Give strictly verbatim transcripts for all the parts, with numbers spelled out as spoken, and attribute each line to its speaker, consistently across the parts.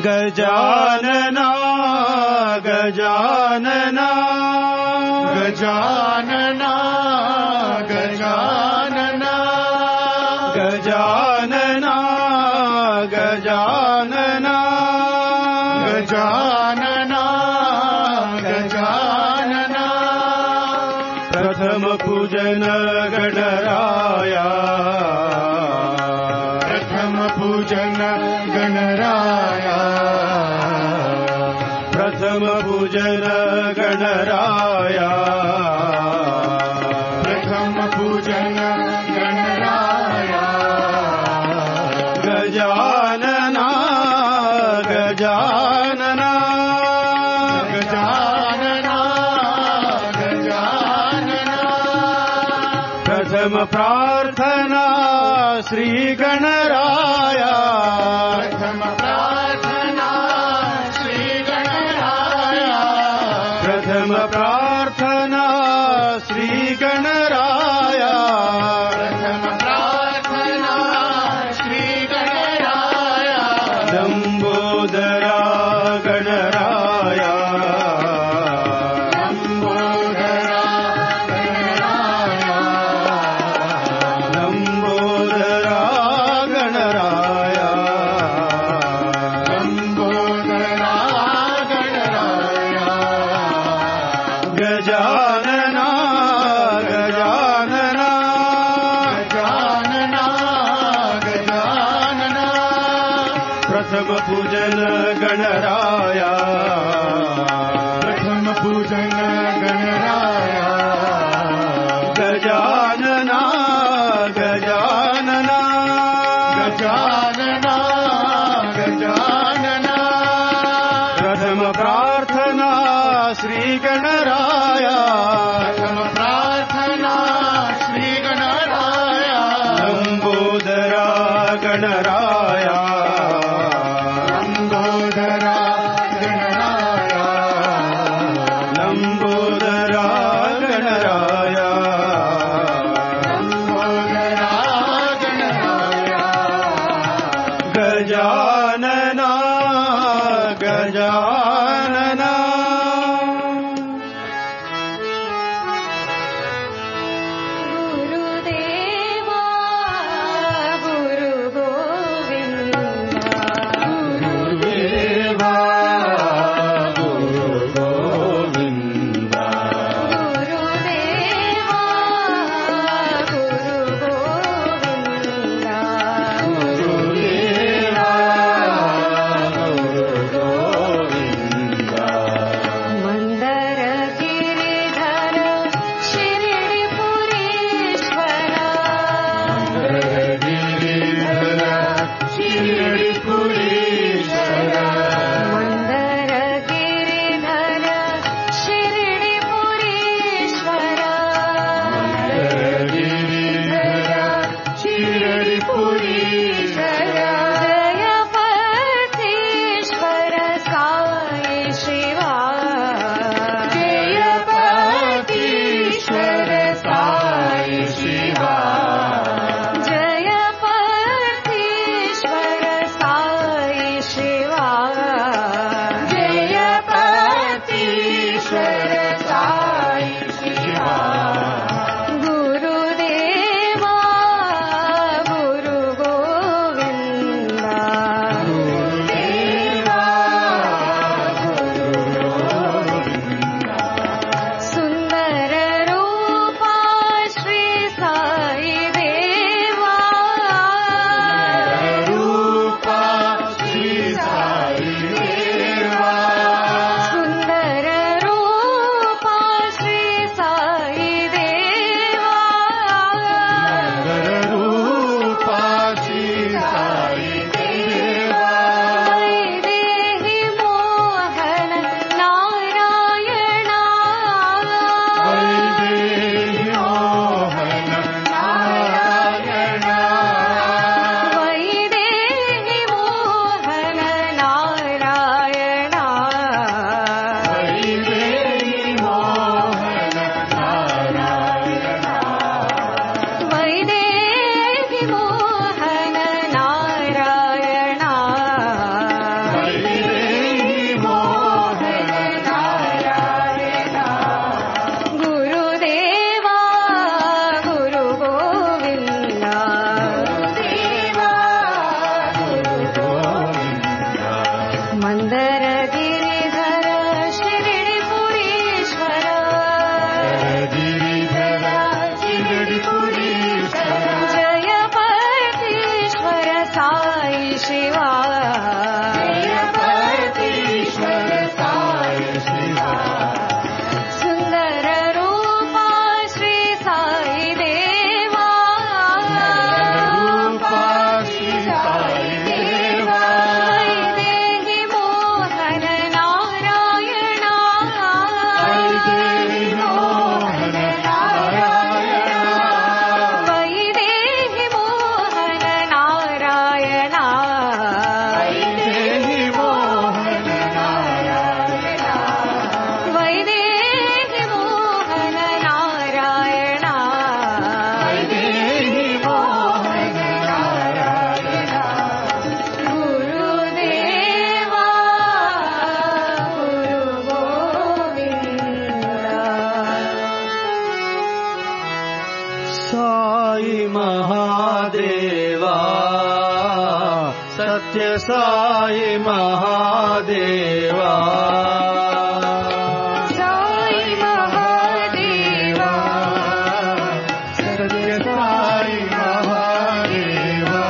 Speaker 1: गजानना गजानना
Speaker 2: गजानना गजानना
Speaker 1: गजानना गजानना
Speaker 2: गजानना गजानना
Speaker 1: प्रथम पूजन गणराया
Speaker 2: प्रथम पूजन गणराया
Speaker 1: प्रथम पूजन गणराया
Speaker 2: प्रथम पूजन गणराया
Speaker 1: गजानना गजानना
Speaker 2: गजानना गजानना
Speaker 1: प्रथम प्रार्थना श्री गणराया
Speaker 2: प्रथम प्रार्थना श्री गणराया
Speaker 1: प्रथम प्रार्थना श्री गणराया
Speaker 2: प्रथम प्रार्थना श्री गणराया
Speaker 1: लंबोदरा गणराया
Speaker 2: लंबोदरा गणराया
Speaker 1: लंबोदरा गणराया
Speaker 2: लंबोदरा गणराया
Speaker 1: गजानना गजानना
Speaker 2: गजानना गजानना
Speaker 1: प्रथम पूजन गणराया
Speaker 2: प्रथम पूजन गणराया
Speaker 1: गजानना गजानना
Speaker 2: गजानना गजानना
Speaker 1: प्रथम प्रार्थना श्री गणराया
Speaker 2: प्रथम प्रार्थना श्री गणराया
Speaker 1: लंबोदरा गणराया
Speaker 2: लंबोदरा गणराया
Speaker 1: लंबोदरा गणराया
Speaker 2: लंबोदरा गणराया
Speaker 1: गजानना गजानना
Speaker 3: गुरुदेवा गुरु गोविंदा
Speaker 1: गुरुदेवा गुरु गोविंदा
Speaker 3: गुरुदेवा गुरु गोविंदा
Speaker 1: गुरुदेवा गुरु गोविंदा
Speaker 3: मंदर गिरिधर शिरडीपुरीश्वर
Speaker 2: गिरिधर शिरडीपुरीश्वर
Speaker 3: मंदर गिरिधर शिरडीपुरीश्वर
Speaker 2: गिरिधर शिरडीपुरीश्वर
Speaker 3: जय पतीश्वर साई शिवा
Speaker 2: जय पतीश्वर साई शिवा
Speaker 3: जय पतीश्वर साई शिवा
Speaker 2: जय पतीश्वर साई शिवा
Speaker 3: गुरुदेवा गुरु गोविंदा
Speaker 1: सत्य साई महादेवा
Speaker 3: साई महादेवा
Speaker 1: सत्य साई महादेवा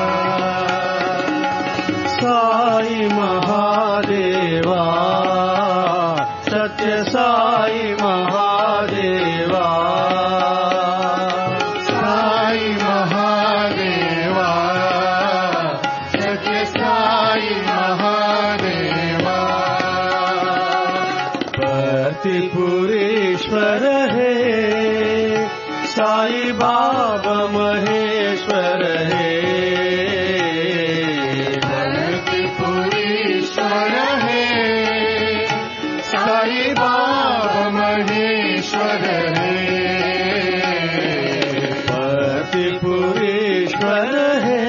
Speaker 1: साई महादेवा सत्य साई महादेवा साई महादेवा सत्य साई महादेवा प्रतिपुरेश्वर है साई बाबा महेश्वर है प्रतिपुरेश्वर है साई बाबा महेश्वर है प्रतिपुरेश्वर है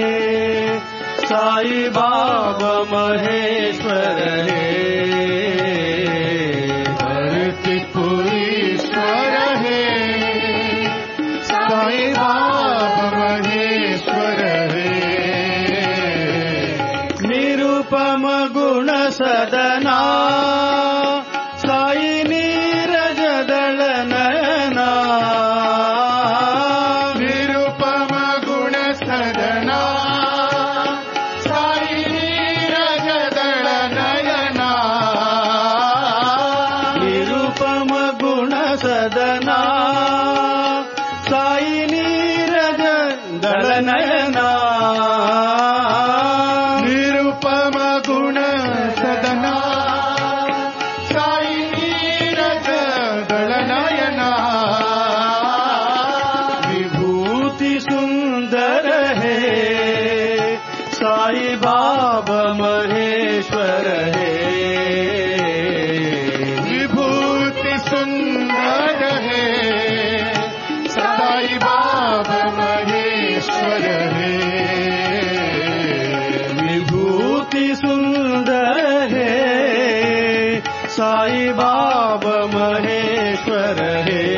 Speaker 1: साई बाबा महेश्वर है प्रतिपुरेश्वर है साई बाबा महेश्वर है निरुपम गुण सदना साई नीरज दल नयना निरुपम गुण सदना साई नीरज दल नयना निरुपम गुण सदना साई नीरज दल नयना निरुपम गुण सदना साई नीरज दल नयना विभूति सुंदर है साई बाबा महेश्वर है विभूति सुंदर है साई बाबा महेश्वर है विभूति सुंदर है साई बाबा महेश्वर है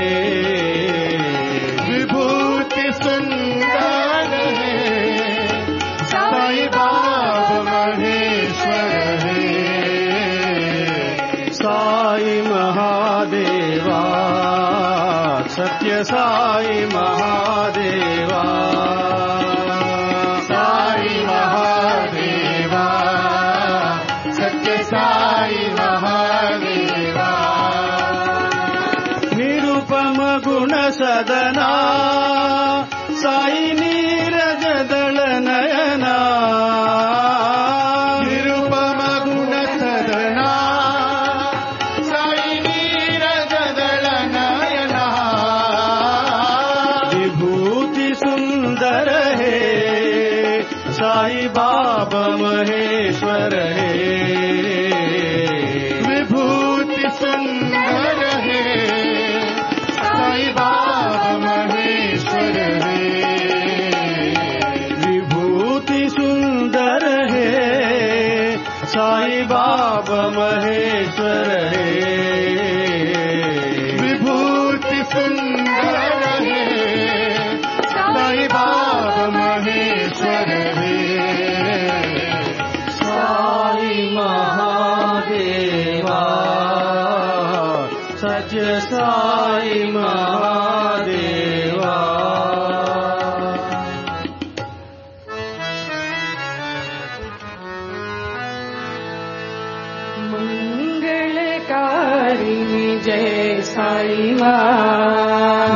Speaker 1: विभूति सुंदर है साई बाबा महेश्वर है साई महादेवा सत्य साई महादेवा साई महादेवा सत्य साई महादेवा निरुपम गुण सदना साई नीरज दल नयना निरुपम गुण सदना साई नीरज दल नयना विभूति सुंदर है साई बाबा महेश्वर है विभूति सुंदर है साई बाबा महेश्वर है विभूति सुंदर है साई बाबा महेश्वर है विभूति सुंदर है साई बाबा महेश्वर है साई महादेवा सत्य साई महादेवा
Speaker 3: मंगलकारिणी जय साई मां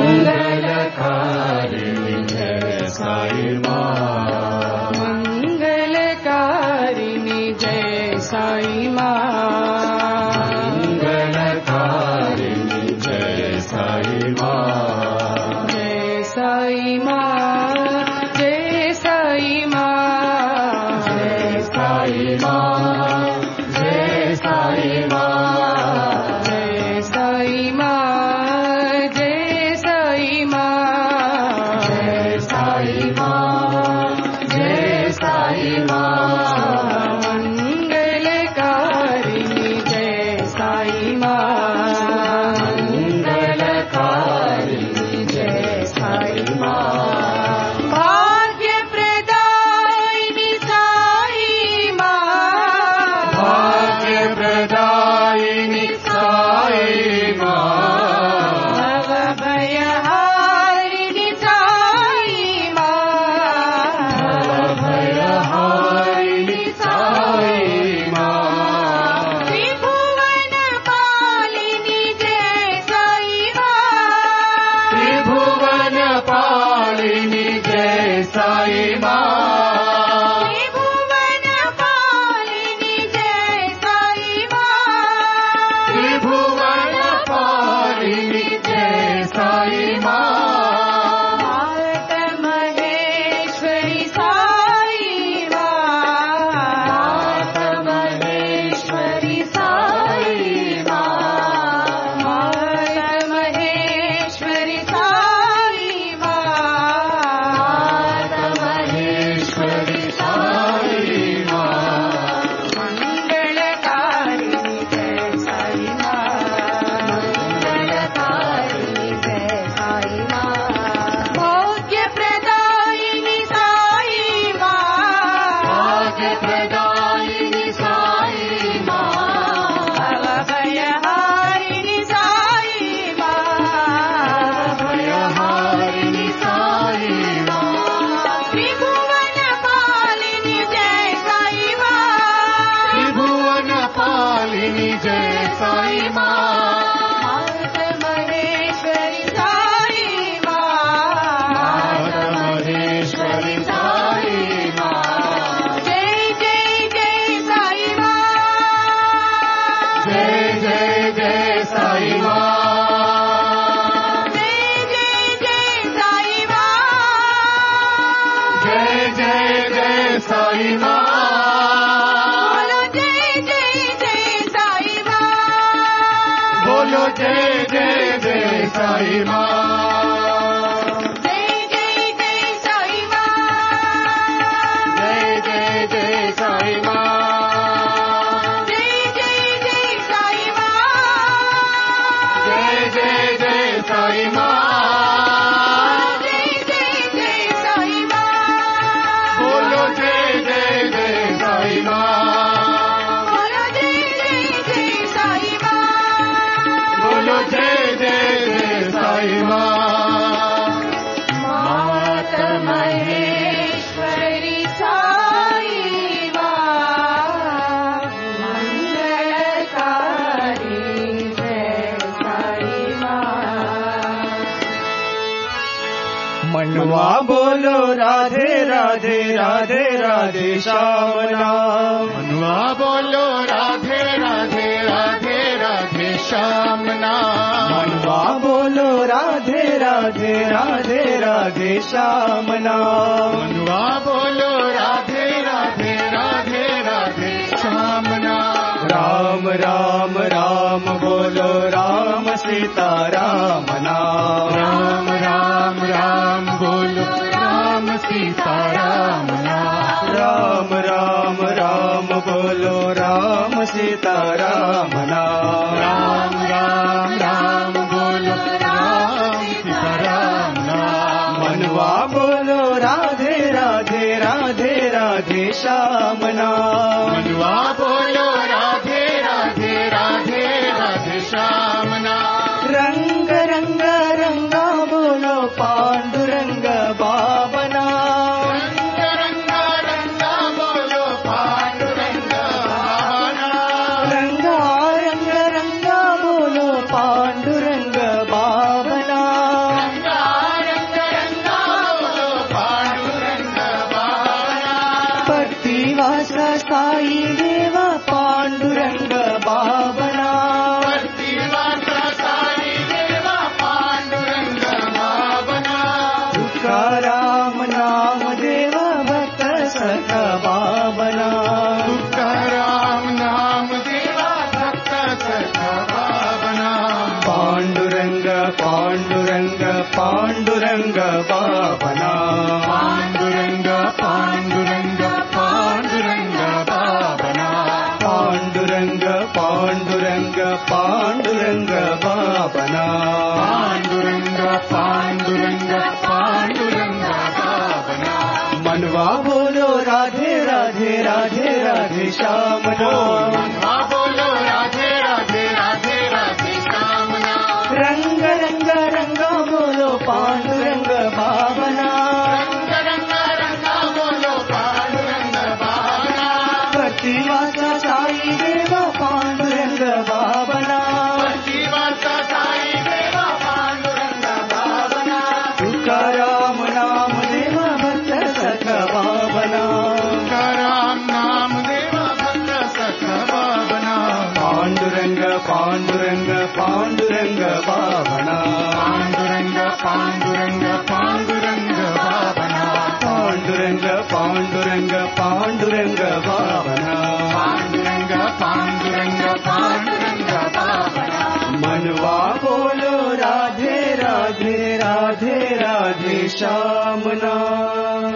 Speaker 1: मंगलकारिणी जय साई मां
Speaker 3: मंगलकारिणी जय साई मां
Speaker 1: मंगलकारिणी जय साई मां
Speaker 3: जय साई मां जय साई मां
Speaker 1: जय साई मां जय साई मां
Speaker 3: जय साई मां जय साई मां
Speaker 1: जय साई मां जय साई मां
Speaker 3: मंगलकारिणी जय साई मां
Speaker 1: मंगलकारिणी जय साई मां
Speaker 3: भाग्यप्रदायिनी साई
Speaker 1: साई माँ
Speaker 2: बोलो जय जय जय साई माँ
Speaker 1: बोलो जय जय जय साई माँ
Speaker 2: जय जय जय साई माँ
Speaker 1: जय जय जय साई माँ
Speaker 2: जय जय जय साई माँ
Speaker 1: जय जय जय साई माँ
Speaker 2: जय जय जय साई माँ
Speaker 1: बोलो जय जय जय साई माँ
Speaker 2: बोलो जय जय जय साई माँ
Speaker 1: बोलो जय जय जय साई माँ
Speaker 2: मात महेश्वरी साई माँ मंगलकारी जय साई माँ
Speaker 3: मनवा बोलो राधे राधे राधे राधे श्याम नाम
Speaker 1: मनुआ बोलो राधे राधे राधे राधे श्याम नाम
Speaker 3: मनवा बोलो राधे राधे राधे राधे श्याम नाम
Speaker 1: मनुआ बोलो राधे राधे राधे राधे श्याम नाम
Speaker 3: राम राम राम बोलो राम सीता राम नाम
Speaker 1: राम राम राम बोलो राम सीता राम नाम
Speaker 3: राम राम राम बोलो राम सीता राम नाम
Speaker 1: राम राम राम बोलो राम सीता राम नाम
Speaker 3: मनवा बोलो राधे राधे राधे राधे श्याम नाम
Speaker 1: मनुआ बोलो राधे राधे राधे राधे श्याम नाम
Speaker 3: रंग रंग रंगा बोलो पांडुरंग बाबना
Speaker 1: रंग रंग रंगा बोलो पांडुरंग भावना
Speaker 3: रंगा रंग रंगा बोलो पांडुरंग बाबना
Speaker 1: रंगा रंग रंगा बोलो पांडुरंग भावना
Speaker 3: पतिवासा साई देवा पांडुरंग बाबना
Speaker 1: प्रतिवासा साई देवा पांडुरंग भावना
Speaker 3: तुकाराम नाम देवा भक्त सखा बाबना
Speaker 1: तुकाराम नाम देवा भक्त सखा भावना
Speaker 3: पांडुरंग पांडुरंग पांडुरंग बाबना
Speaker 1: पांडुरंग पांडुरंग पांडुरंग भावना
Speaker 3: पांडुरंग पांडुरंग पांडुरंग बाबना
Speaker 1: पांडुरंग पांडुरंग पांडुरंग भावना
Speaker 3: मनवा बोलो राधे राधे राधे राधे श्याम नाम
Speaker 1: मनवा बोलो राधे राधे राधे राधे श्याम नाम
Speaker 3: रंग रंग रंगा बोलो पांडुरंग बाबना
Speaker 1: रंग रंग रंगा बोलो पांडुरंग भावना
Speaker 3: प्रतिवासा साई देवा पांडुरंग बाबना
Speaker 1: प्रतिवासा साई देवा पांडुरंग भावना
Speaker 3: तुकाराम नाम देवा भक्त सखा बाबना
Speaker 1: तुकाराम नाम देवा भक्त सखा भावना
Speaker 3: पांडुरंग पांडुरंग पांडुरंग बाबना
Speaker 1: पांडुरंग पांडुरंग पांडुरंग भावना
Speaker 3: पांडुरंग पांडुरंग पांडुरंग बाबना
Speaker 1: पांडुरंग पांडुरंग पांडुरंग भावना
Speaker 3: मनवा बोलो राधे राधे राधे राधे श्याम नाम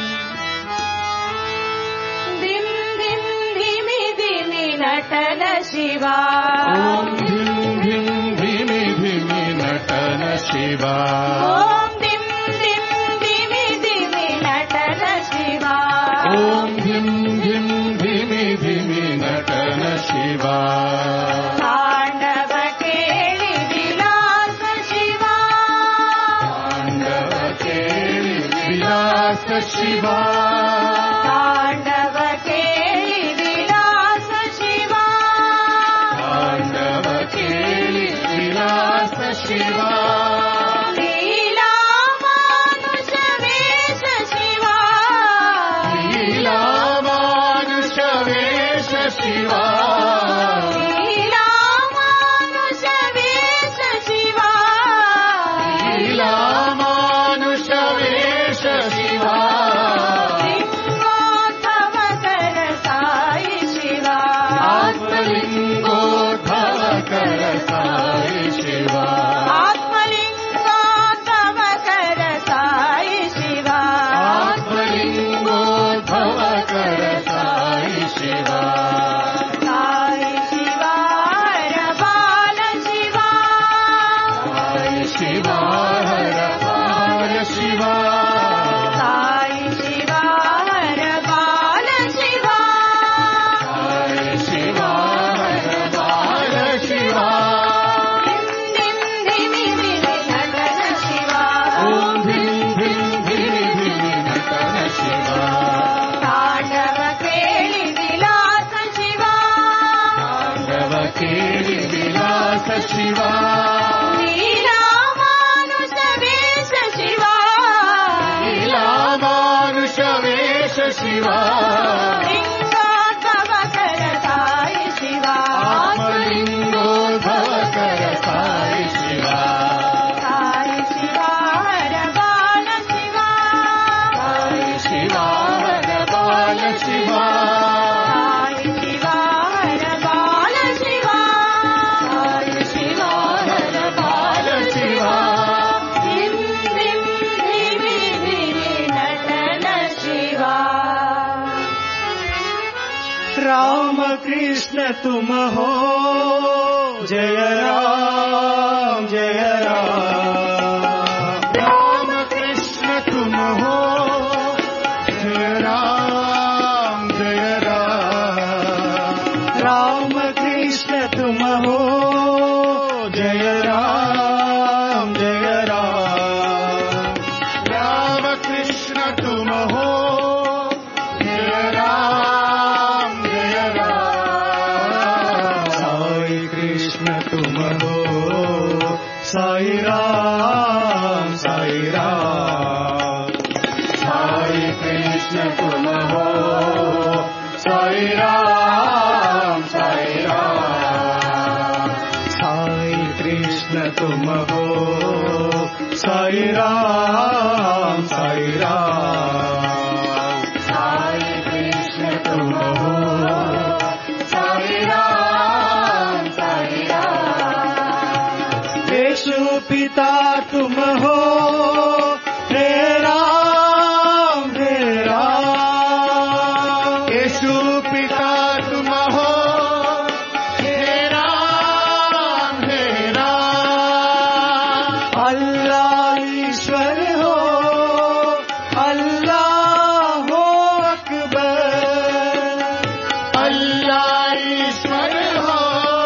Speaker 2: धिम धिम धिमि धिमि नटन शिवा
Speaker 1: ओम धिम धिम धिमि धिमि नटन शिवा
Speaker 2: ओम धिम धिम धिमि धिमि नटन शिवा
Speaker 1: ओम धिम धिम धिमि धिमि नटन शिवा
Speaker 2: तांडव केळि विलास शिवा
Speaker 1: तांडव केळि विलास शिवा
Speaker 2: तांडव केळि विलास शिवा
Speaker 1: तांडव केळि विलास शिवा
Speaker 2: लीला मानुष वेश शिवा
Speaker 1: लीला मानुष वेश शिवा
Speaker 2: लीला मानुष वेश शिवा
Speaker 1: लीला मानुष वेश शिवा
Speaker 2: धिम
Speaker 1: शिवा
Speaker 2: लीलामानुषवेश शिवा
Speaker 1: लीलामानुषवेश शिवा
Speaker 2: लिङ्गोद्भव करताय शिवा
Speaker 1: आत्मलिङ्गोद्भव करताय शिवा
Speaker 2: साई शिवा हर बाल शिवा
Speaker 1: साई शिवा हर बाल शिवा
Speaker 2: साई शिवा हर बाल शिवा
Speaker 1: साई शिवा हर बाल शिवा
Speaker 2: धिं धिं धिमि धिमि नटन शिवा
Speaker 3: राम कृष्ण तुम हो जय राम जय राम
Speaker 1: राम कृष्ण तुम हो जय राम जय राम
Speaker 3: राम कृष्ण तुम हो जय राम जय राम
Speaker 1: राम कृष्ण तुम हो जय राम जय राम
Speaker 3: साई कृष्ण तुम हो साई राम साई राम
Speaker 1: साई कृष्ण तुम हो साई राम साई राम
Speaker 3: साई कृष्ण तुम हो साई राम साई राम
Speaker 1: साई कृष्ण तुम हो साई राम साई राम
Speaker 3: यीशु पिता तुम हो हे राम हे राम
Speaker 1: यीशु पिता तुम हो हे राम हे राम
Speaker 3: अल्लाह ईश्वर हो अल्लाह हो अकबर
Speaker 1: अल्लाह ईश्वर हो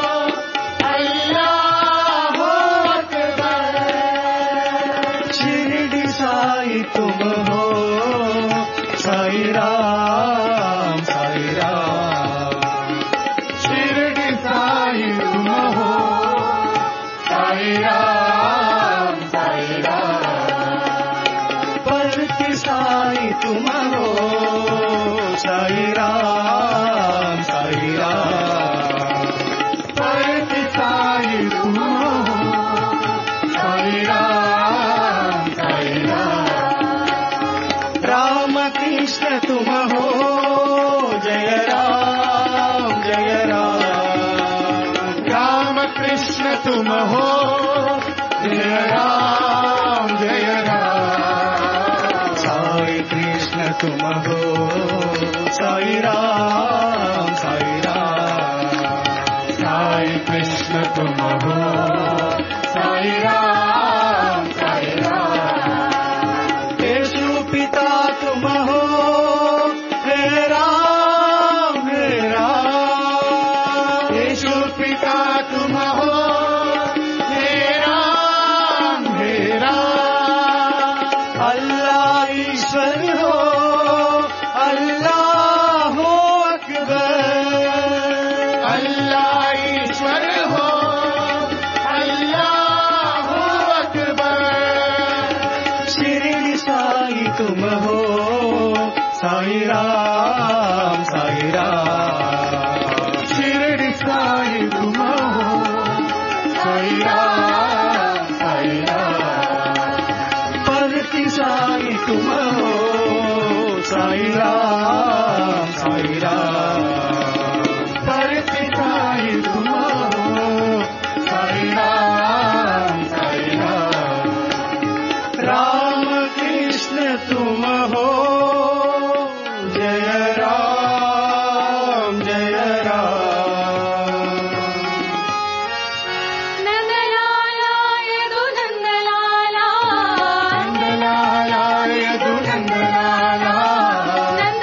Speaker 1: अल्लाह हो अकबर
Speaker 3: शिरडी साई तुम हो साई राम साई राम
Speaker 1: शिरडी साई तुम हो साई राम साई राम
Speaker 3: परति साई तुम हो साई राम साई राम
Speaker 1: परति साई तुम हो साई राम साई राम
Speaker 3: राम कृष्ण तुम हो जय राम जय राम
Speaker 1: राम कृष्ण तुम हो जय राम जय राम
Speaker 3: साई कृष्ण तुम हो साई राम साई राम
Speaker 1: साई कृष्ण तुम हो साई राम साई राम
Speaker 3: यीशु पिता तुम हो हे राम हे राम
Speaker 1: यीशु पिता तुम हो हे राम हे राम
Speaker 3: अल्लाह ईश्वर हो अल्लाह हो अकबर
Speaker 1: अल्लाह ईश्वर हो अल्लाह हो अकबर
Speaker 3: शिरडी साई तुम हो साई राम साई राम
Speaker 1: शिरडी साई तुम हो साई राम साई राम
Speaker 3: परति साई तुम हो साई राम साई राम
Speaker 1: परति साई तुम हो साई राम साई राम
Speaker 3: राम कृष्ण तुम हो जय राम जय राम
Speaker 2: नंदलाला यदु नंदलाला
Speaker 1: नंदलाला यदु नंदलाला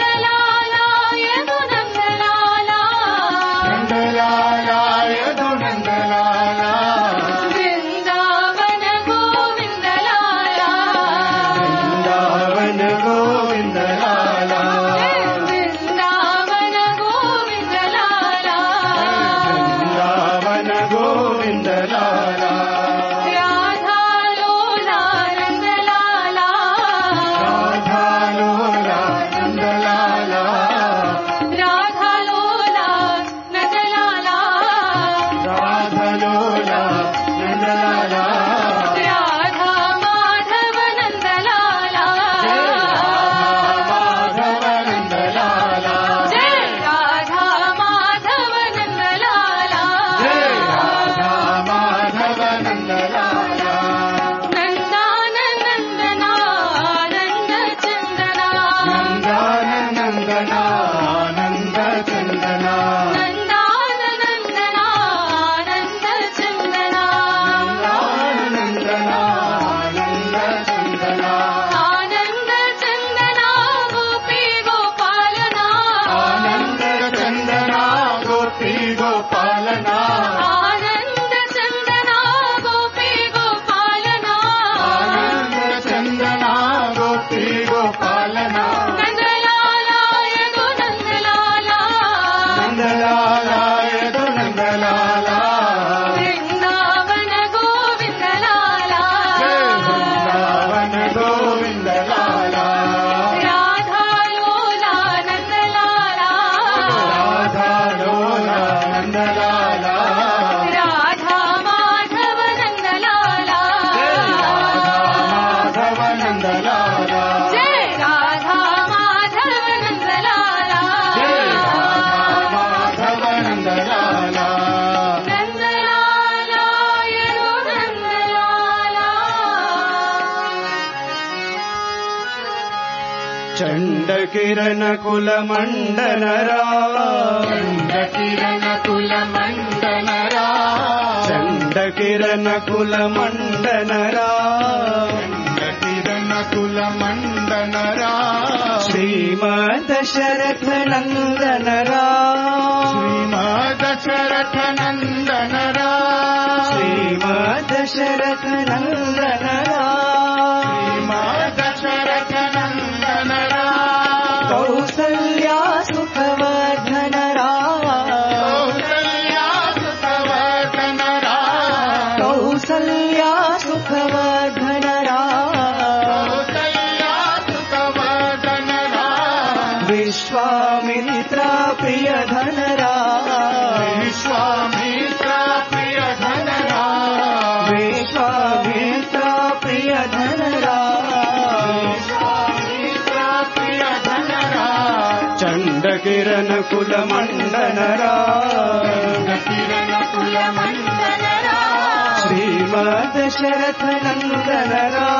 Speaker 3: చండ కిరణ కుల మండనరా
Speaker 1: చండ కిరణ కుల మండనరా
Speaker 3: చండ కిరణ కుల మండనరా
Speaker 1: చండ కిరణ కుల మండనరా
Speaker 3: శ్రీమద్ దశరథ నందనరా
Speaker 1: శ్రీమద్ దశరథ నందనరా
Speaker 3: శ్రీమద్ దశరథ నందనరా
Speaker 1: శ్రీమద్ దశరథ నందనరా
Speaker 3: కౌసల్యా సుఖవర్ధనరా
Speaker 1: కౌసల్యా సుఖవర్ధనరా
Speaker 3: కౌసల్యా సుఖవర్ధనరా
Speaker 1: కౌసల్యా సుఖవర్ధనరా
Speaker 3: విశ్వామిత్ర ప్రియధనరా
Speaker 1: విశ్వామిత్ర ప్రియధనరా
Speaker 3: విశ్వామిత్ర ప్రియధనరా
Speaker 1: విశ్వామిత్ర ప్రియధనరా
Speaker 3: చండ కిరణ కుల మండనరా
Speaker 1: కిరణ కుల మండనరా
Speaker 3: శ్రీమద్ దశరథ నందనరా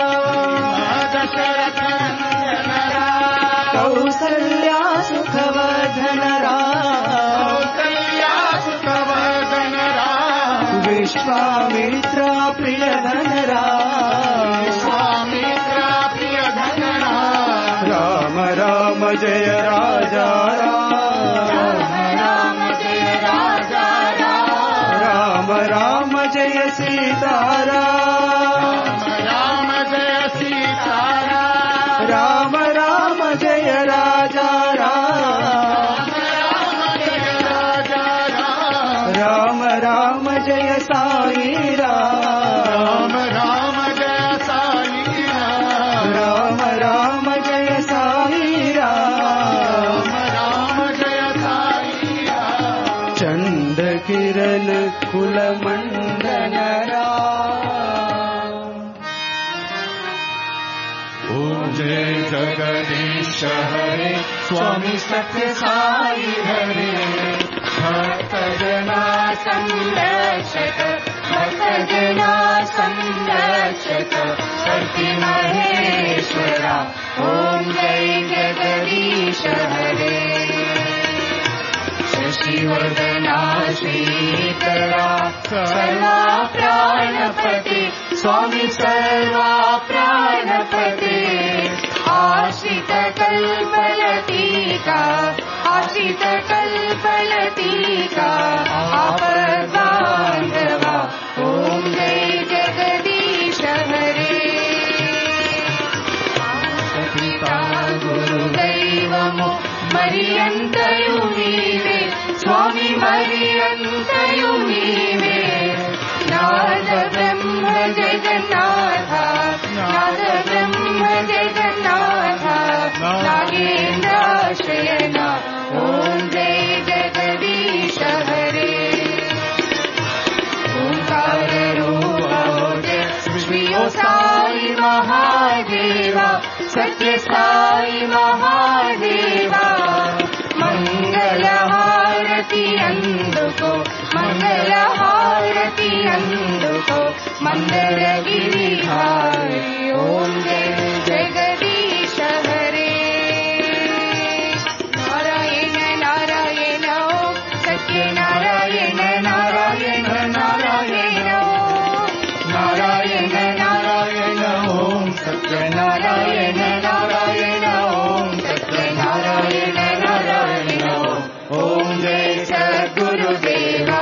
Speaker 1: దశరథ నందనరా
Speaker 3: కౌసల్యా సుఖవర్ధనరా
Speaker 1: కౌసల్యా సుఖవర్ధనరా
Speaker 3: విశ్వామిత్ర ప్రియధనరా
Speaker 1: విశ్వామిత్ర ప్రియధనరా
Speaker 3: రామ రామ జయ రాజా రామ
Speaker 1: రామ జయ రాజా
Speaker 3: రామ రామ జయ సీతారా
Speaker 1: రామ జయ సీతారా
Speaker 3: రామ రామ జయ రాజా రామ
Speaker 1: రామ జయ రాజా
Speaker 3: రామ రామ జయ సాయి రామ
Speaker 1: రామ రామ జయ సాయి
Speaker 3: రామ రామ జయ సాయి రామ
Speaker 1: రామ జయ సాయి
Speaker 3: చండ కిరణ కుల మండనరా
Speaker 1: ओम जय जगदीश हरे स्वामी सत्य साई हरे भक्त जना संरक्षक भक्त जना संरक्षक शक्ति महेश्वरा ओम जय जगदीश हरे शशिवर्धना श्रीकरा सर्वा प्राणपते स्वामी सर्वा प्राणपते आश्रित कल्पलतिका आश्रित कल्पलतिका आपद्बान्धवा ॐ जय जगदीश हरे पिता गुरुदैवमो मरियन्तयु नीवे स्वामी मरियन्तयु नीवे नाद ब्रह्म जगन्नाथ नाद ब्रह्म जगन्नाथ नागेन्द्राश्रयण ॐ जय जगदीश हरे ओंकार रूप श्री साई महादेवा सत्य साई महादेवा मंगलहारति अंदुको मंगलहारति अंदुको मंदर गिरिधारी ओम जय जगदीश हरे नारायण नारायण ओम सत्य नारायण नारायण नारायण ओम नारायण नारायण ओम सत्य नारायण नारायण ओम सत्य नारायण नारायण ओम जय सद्गुरुदेवा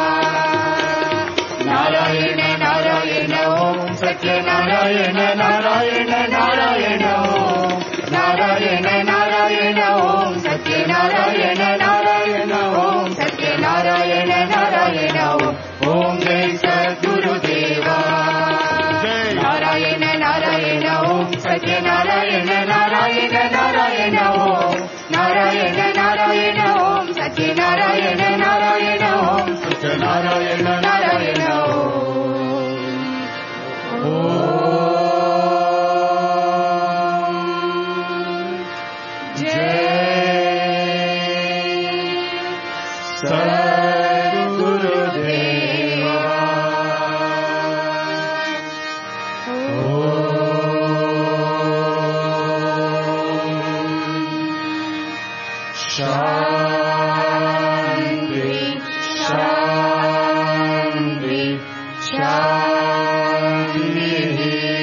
Speaker 1: नारायण नारायण ओम सत्य नारायण नारायण नारायण ओम नारायण नारायण ओम सत्य नारायण नारायण ओम सत्य नारायण नारायण ओम जय सद्गुरुदेवा नारायण नारायण ओम सत्य नारायण नारायण नारायण ओम नारायण नारायण ओम सत्य नारायण नारायण ओम सत्य नारायण नारायण शान्ति शान्ति शान्तिः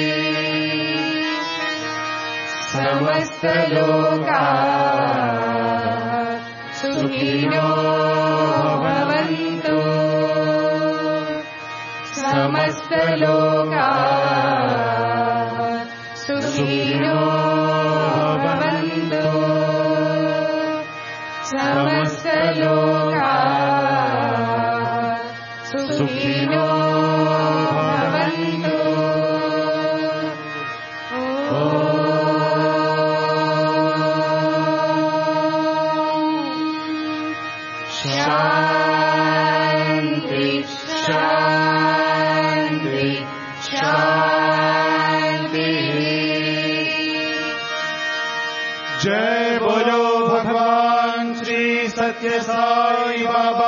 Speaker 1: समस्तलोकाः सुखिनो भवन्तु समस्तलोकाः सुखिनो भवन्तु समस्तलोकाः सुखिनो भवन्तु शान्ति शान्ति शान्तिः
Speaker 3: जय बोलो भगवान श्री सत्य साई बाबा